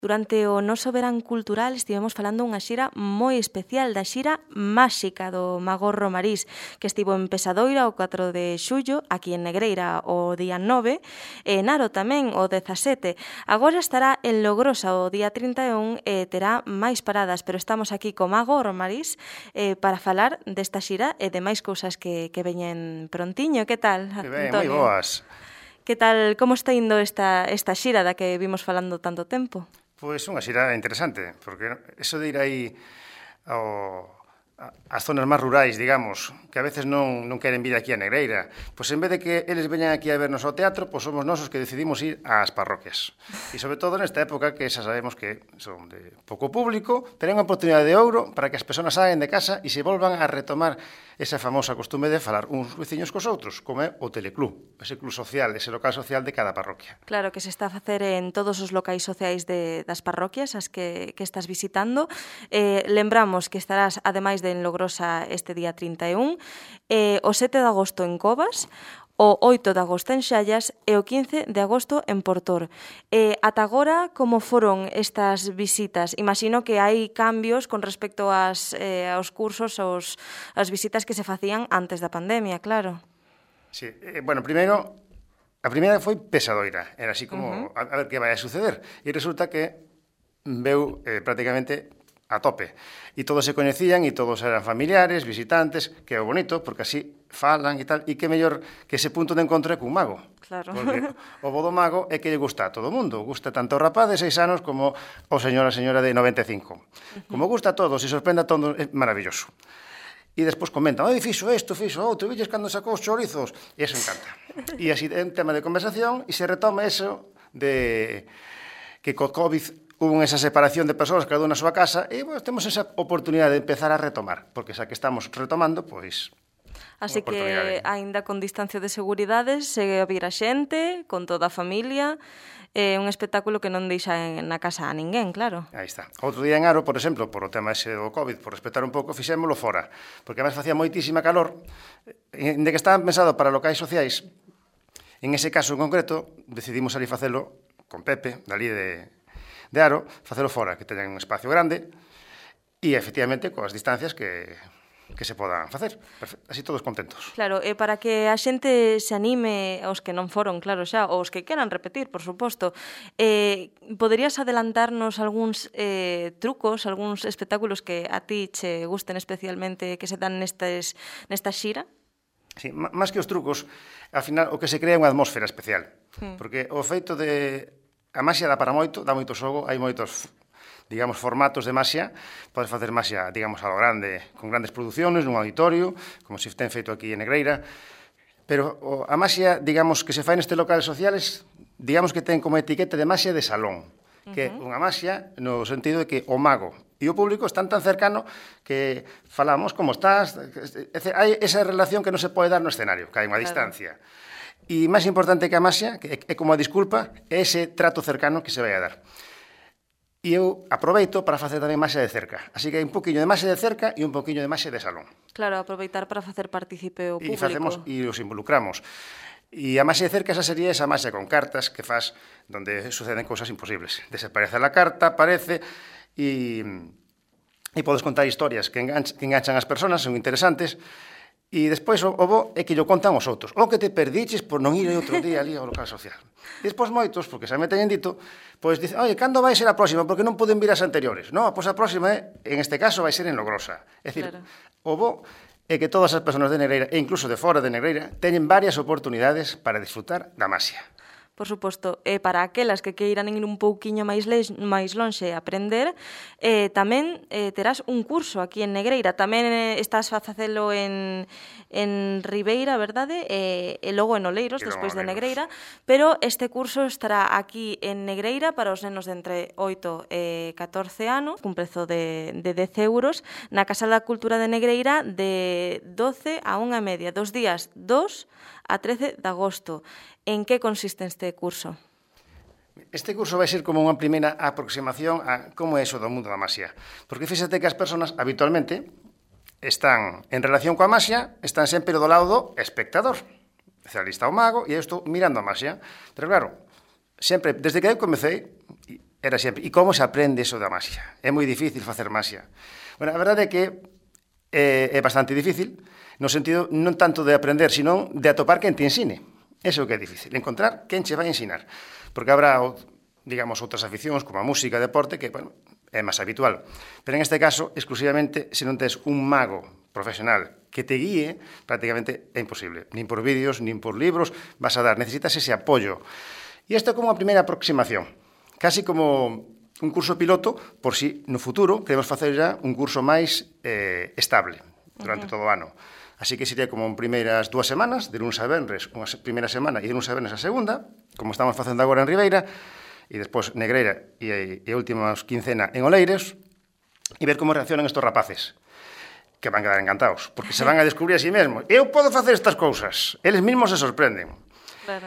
Durante o noso verán cultural estivemos falando unha xira moi especial, da xira máxica do Mago Romarís, que estivo en Pesadoira o 4 de xullo, aquí en Negreira o día 9, e Naro tamén o 17. Agora estará en Logrosa o día 31 e terá máis paradas, pero estamos aquí co Mago Romarís para falar desta xira e de máis cousas que veñen prontiño. Que tal, Ben, Antonio? moi boas. Que tal, como está indo esta xira da que vimos falando tanto tempo? Pois unha xira interesante, porque eso de ir aí ás zonas máis rurais, digamos, que a veces non queren vir aquí a Negreira, pois en vez de que eles veñan aquí a vernos ao teatro, pois somos nós os que decidimos ir ás parroquias. E sobre todo nesta época que xa sabemos que son de pouco público, terán unha oportunidade de ouro para que as persoas saen de casa e se volvan a retomar esa famosa costume de falar uns veciños cos outros, como é o teleclub, ese club social, ese local social de cada parroquia. Claro, que se está a facer en todos os locais sociais das parroquias as que estás visitando. Lembramos que estarás, ademais de en Logrosa, este día 31, o 7 de agosto en Covas, o 8 de agosto en Xallas e o 15 de agosto en Portor. Ata agora, como foron estas visitas? Imagino que hai cambios con respecto aos cursos, as visitas que se facían antes da pandemia, claro. Sí, bueno, primeiro, a primeira foi Pesadoira, era así como, a ver que vai a suceder, e resulta que veu prácticamente a tope, e todos se coñecían, e todos eran familiares, visitantes, que é bonito, porque así falan e tal, e que mellor que ese punto de encontro é cun mago. Claro. Porque o bo do mago é que lle gusta a todo o mundo, gusta tanto o rapaz de 6 anos como o señor a señora de 95. Como gusta a todos e sorprende a todos, é maravilloso. E despois comentan, fixo outro, villes cando sacou os chorizos, e eso encanta. E así é un tema de conversación, e se retoma eso de que co COVID hubo esa separación de persoas, cada unha na súa casa, e bueno, temos esa oportunidade de empezar a retomar, porque xa que estamos retomando, pois... Así que, aínda con distancia de seguridades, segue a vir a xente, con toda a familia, un espectáculo que non deixa na casa a ninguén, claro. Aí está. Outro día en Aro, por exemplo, por o tema ese do COVID, por respetar un pouco, fixémolo fora, porque además facía moitísima calor, de que estaban pensado para locais sociais, en ese caso en concreto, decidimos ali facelo con Pepe, dali de Aro, facelo fora, que teñan un espacio grande, e efectivamente coas distancias que se podan facer. Así todos contentos. Claro, e para que a xente se anime, os que non foron, claro xa, ou os que queran repetir, por suposto, poderías adelantarnos algúns trucos, algúns espectáculos que a ti che gusten especialmente, que se dan nesta xira? Sí, máis que os trucos, ao final o que se crea é unha atmósfera especial, porque o feito de... A maxia dá para moito, dá moito xogo, hai moitos, digamos, formatos de maxia, podes facer maxia, digamos, a lo grande, con grandes produciones, nun auditorio, como se ten feito aquí en Negreira, pero a maxia, digamos, que se fai nestes locales sociales, digamos que ten como etiqueta de maxia de salón, que é unha maxia no sentido de que o mago e o público están tan cercano que falamos como estás, hai esa relación que non se pode dar no escenario, que hai unha distancia. E máis importante que a maxia, que é como a disculpa, é ese trato cercano que se vai a dar. E eu aproveito para facer tamén maxia de cerca. Así que hai un poquinho de maxia de cerca e un poquinho de maxia de salón. Claro, aproveitar para facer partícipe o E público. e os involucramos. E a maxia de cerca esa sería esa maxia con cartas que faz donde suceden cousas imposibles. Desaparece a carta, aparece e podes contar historias que enganchan as persoas, son interesantes. E despois o bo é que llo contan os outros. O que te perdiches por non ir outro día ali ao local social. E despois moitos, porque xa me teñen dito, pois dicen, oye, cando vai ser a próxima? Porque non poden vir as anteriores. Non, pois a próxima en este caso vai ser en Logrosa. É dicir, o bo é que todas as persoas de Negreira, e incluso de fora de Negreira, teñen varias oportunidades para disfrutar da maxia. Por suposto, e para aquelas que queiran ir un pouquiño máis lonxe a aprender, tamén terás un curso aquí en Negreira. Tamén estás a facelo en Ribeira, verdade? E logo en Oleiros, despois de Negreira. Pero este curso estará aquí en Negreira para os nenos de entre 8 e 14 anos, cun prezo de 10 euros, na Casa da Cultura de Negreira de 12 a 1:30, dos días 2 a 13 de agosto. En que consiste este curso? Este curso vai ser como unha primeira aproximación a como é iso do mundo da maxia. Porque fíxate que as persoas habitualmente están en relación coa maxia, están sempre do lado do espectador. Ali está o mago e eu estou mirando a maxia. Pero claro, sempre, desde que eu comecei, era sempre, e como se aprende eso da masia? É moi difícil facer masia. Bueno, a verdade é que é bastante difícil, no sentido non tanto de aprender, sino de atopar quen te ensine. Eso é o que é difícil, encontrar quen che vai ensinar. Porque habrá, digamos, outras aficións, como a música, deporte, que, bueno, é máis habitual. Pero en este caso, exclusivamente, se non tes un mago profesional que te guíe, prácticamente é imposible. Nin por vídeos, nin por libros vas a dar. Necesitas ese apoio. E isto é como a primeira aproximación. Casi como un curso piloto, por si no futuro queremos facer ya un curso máis estable durante todo o ano. Así que sería como en primeiras 2 semanas, de lunes a venres, unha primeira semana e de lunes a venres a segunda, como estamos facendo agora en Ribeira, e despois Negreira e últimas quincena en Oleiros, e ver como reaccionan estos rapaces, que van a quedar encantados, porque se van a descubrir a sí mesmos. Eu podo facer estas cousas. Eles mesmos se sorprenden. Claro.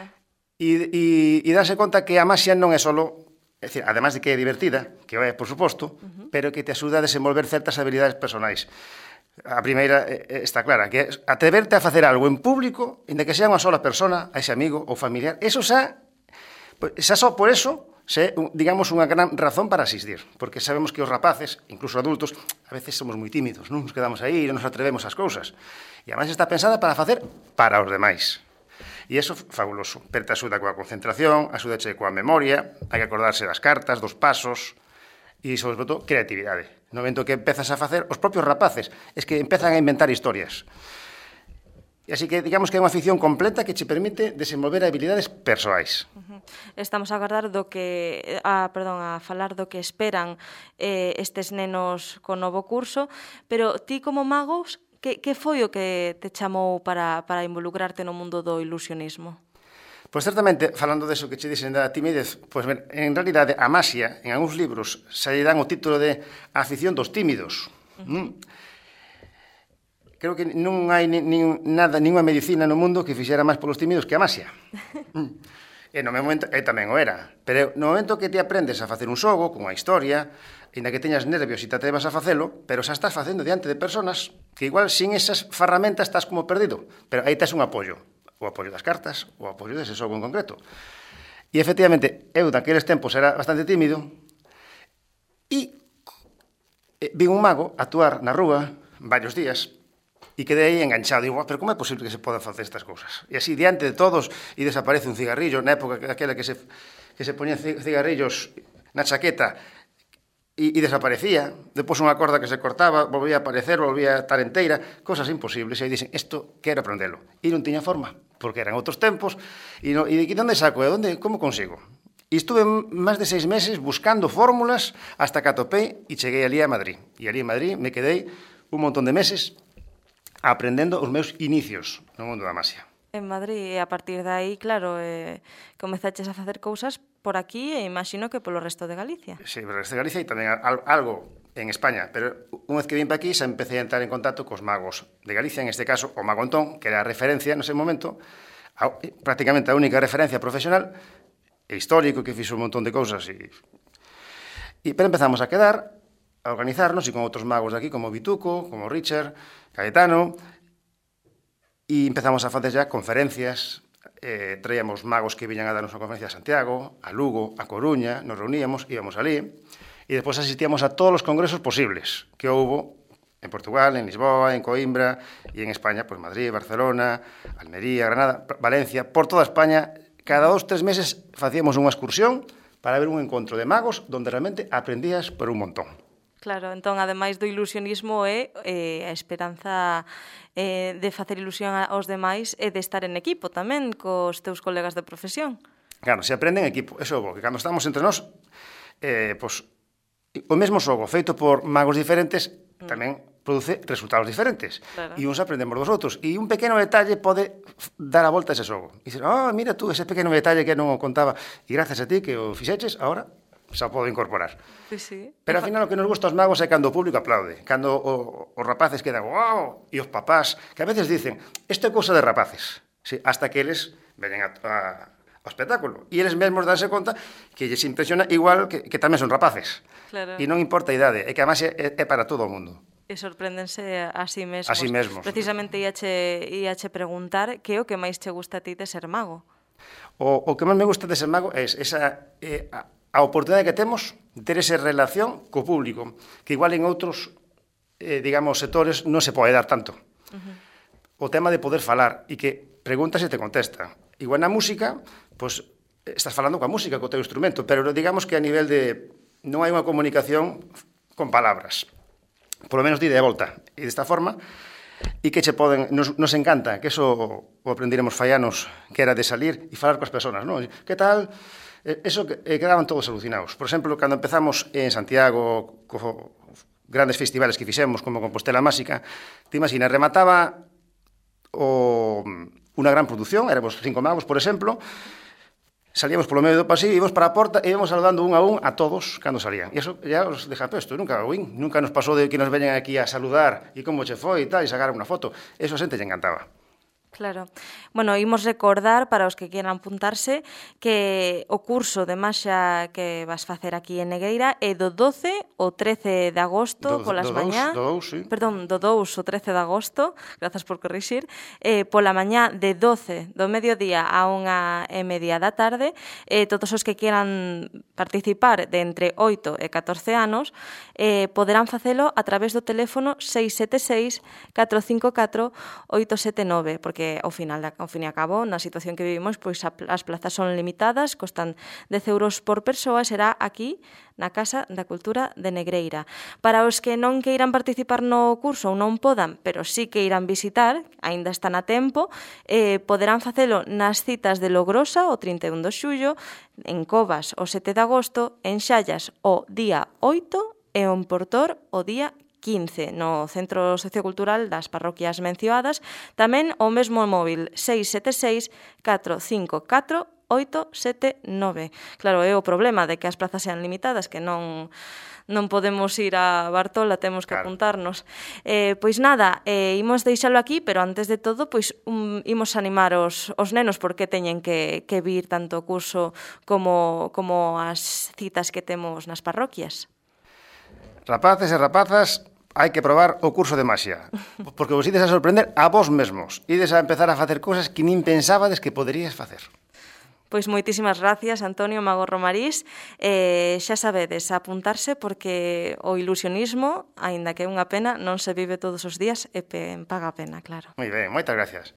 E darse conta que a masia non é solo... É dicir, además de que é divertida, que é, por suposto, pero que te axuda a desenvolver certas habilidades personais. A primeira está clara, que é atreverte a facer algo en público, inda que sea unha sola persona, a ese amigo ou familiar. Eso xa só por eso, digamos, unha gran razón para asistir. Porque sabemos que os rapaces, incluso adultos, a veces somos moi tímidos, non nos quedamos aí, non nos atrevemos ás cousas. E además está pensada para facer para os demais. E iso é fabuloso, pero te axuda coa concentración, axúdache coa memoria, hai que acordarse das cartas, dos pasos e, sobre todo, creatividade. No momento que empezas a facer, os propios rapaces, es que empezan a inventar historias. E así que, digamos que é unha afición completa que che permite desenvolver habilidades persoais. Estamos a agardar a falar do que esperan estes nenos co novo curso, pero ti como magos, que foi o que te chamou para involucrarte no mundo do ilusionismo? Pois certamente, falando deso que che dixen da timidez, pois en realidade a masia, en algúns libros, se lle dan o título de A afición dos tímidos. Creo que non hai ninguna medicina no mundo que fixera máis polos tímidos que a masia. E no meu momento, tamén o era. Pero no momento que te aprendes a facer un xogo, con unha historia, ainda que teñas nervios e te atrevas a facelo, pero xa estás facendo diante de personas que igual sin esas ferramentas estás como perdido. Pero aí tes un apoio. O apoio das cartas, o apoio dese xogo en concreto. E, efectivamente, eu daqueles tempos era bastante tímido e vi un mago actuar na rúa varios días e quedei aí enganchado. Digo, pero como é posible que se podan facer estas cousas? E así, diante de todos, e desaparece un cigarrillo, na época aquela que se poñían cigarrillos na chaqueta, e desaparecía, depois unha corda que se cortaba, volvía a aparecer, volvía a estar enteira, cosas imposibles, e dicen, isto quero aprendelo. E non tiña forma, porque eran outros tempos, e onde saco, como consigo? E estuve máis de 6 meses buscando fórmulas hasta que atopei e cheguei ali a Madrid. E ali en Madrid me quedei un montón de meses aprendendo os meus inicios no mundo da masia. En Madrid, e a partir de aí, claro, comezaches a facer cousas por aquí e imagino que polo resto de Galicia. Sí, polo resto de Galicia e tamén algo en España, pero unha vez que vim para aquí xa empecé a entrar en contacto cos magos de Galicia, en este caso o Mago Antón, que era a referencia nese momento, prácticamente a única referencia profesional e histórico que fixo un montón de cousas pero empezamos a quedar, a organizarnos e con outros magos de aquí como Vituco, como Richard, Caetano, e empezamos a facer já conferencias, traíamos magos que viñan a darnos unha conferencia a Santiago, a Lugo, a Coruña, nos reuníamos, íbamos ali, e despois asistíamos a todos os congresos posibles que houbo en Portugal, en Lisboa, en Coimbra, e en España, pues Madrid, Barcelona, Almería, Granada, Valencia, por toda España. Cada 2-3 meses facíamos unha excursión para ver un encontro de magos donde realmente aprendías por un montón. Claro, entón, ademais do ilusionismo é a esperanza de facer ilusión aos demais e de estar en equipo tamén cos teus colegas de profesión. Claro, se aprende en equipo, eso é bo, que cando estamos entre nós, o mesmo xogo feito por magos diferentes tamén produce resultados diferentes. Claro. E uns aprendemos dos outros. E un pequeno detalle pode dar a volta a ese xogo. E dices, mira tú, ese pequeno detalle que non o contaba. E gracias a ti que o fixeches, agora xa podo incorporar. Sí. Pero ao final o que nos gusta aos magos é cando o público aplaude, cando os rapaces quedan wow, e os papás, que a veces dicen, isto é cousa de rapaces, sí, hasta que eles venen ao espectáculo. E eles mesmos danse conta que lles impresiona igual que tamén son rapaces. Claro. E non importa a idade, é que además é para todo o mundo. E sorpréndense a sí mesmos. A sí mesmos. Precisamente íache preguntar que é o que máis che gusta a ti de ser mago. O que máis me gusta de ser mago é esa a oportunidade que temos de ter esa relación co público, que igual en outros, digamos, sectores non se pode dar tanto. O tema de poder falar e que preguntas e te contesta. Igual na música, pois, estás falando coa música, co teu instrumento, pero digamos que a nivel de... non hai unha comunicación con palabras. Por lo menos de ida e volta. E desta forma, e que che poden... Nos encanta, que eso o aprendiremos fai anos, que era de salir e falar coas persoas, non? Que tal? Eso quedaban todos alucinados. Por exemplo, cando empezamos en Santiago, co grandes festivales que fixemos, como Compostela Máxica, te imaginas, remataba unha gran produción, éramos 5 magos, por exemplo, salíamos polo medio do pasillo, íbamos para a porta e íbamos saludando un a todos cando salían. E iso ya os deja pesto, nunca nos pasou de que nos veñan aquí a saludar e como che foi e tal, e sacar unha foto. Eso a xente lle encantaba. Claro. Bueno, imos recordar para os que quieran apuntarse que o curso de maxia que vas facer aquí en Negreira é do 12 ao 13 de agosto polas mañá. Perdón, do 2 ao 13 de agosto, grazas por corrixir, pola mañá de 12 do mediodía a 1:30 da tarde. Todos os que quieran participar de entre 8 e 14 anos poderán facelo a través do teléfono 676 454 879, porque ao fin e a cabo, na situación que vivimos, pois as plazas son limitadas, costan 10 euros por persoa, será aquí na Casa da Cultura de Negreira. Para os que non queiran participar no curso ou non podan, pero sí que irán visitar, aínda están a tempo, poderán facelo nas citas de Logrosa o 31 de xullo, en Covas o 7 de agosto, en Xallas o día 8 e en Portor o día 15, no Centro Sociocultural das parroquias mencionadas, tamén o mesmo móvil 676 454 879. Claro, é o problema de que as plazas sean limitadas, que non podemos ir a Bartola, temos que apuntarnos. Pois nada, imos deixalo aquí, pero antes de todo, pois imos animar os nenos porque teñen que vir tanto o curso como as citas que temos nas parroquias. Rapaces e rapazas, hai que probar o curso de maxia, porque vos ides a sorprender a vos mesmos, ides a empezar a facer cousas que nin pensabades que poderías facer. Pois moitísimas gracias, Antonio Mago Romarís. Xa sabedes, apuntarse porque o ilusionismo, aínda que é unha pena, non se vive todos os días e paga a pena, claro. Moi ben, moitas gracias.